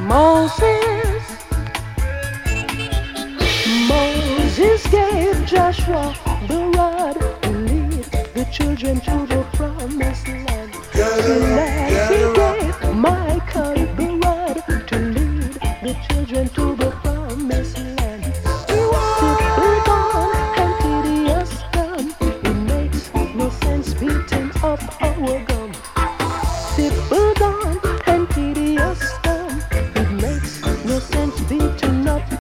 Moses, Moses gave Joshua the rod to lead the children to the promised land. He gave Michael the rod to lead the children to the promised land. Simple dawn and tedious come. It makes no sense beating up our gum. Simple dawn and tedious come. It makes no sense beating up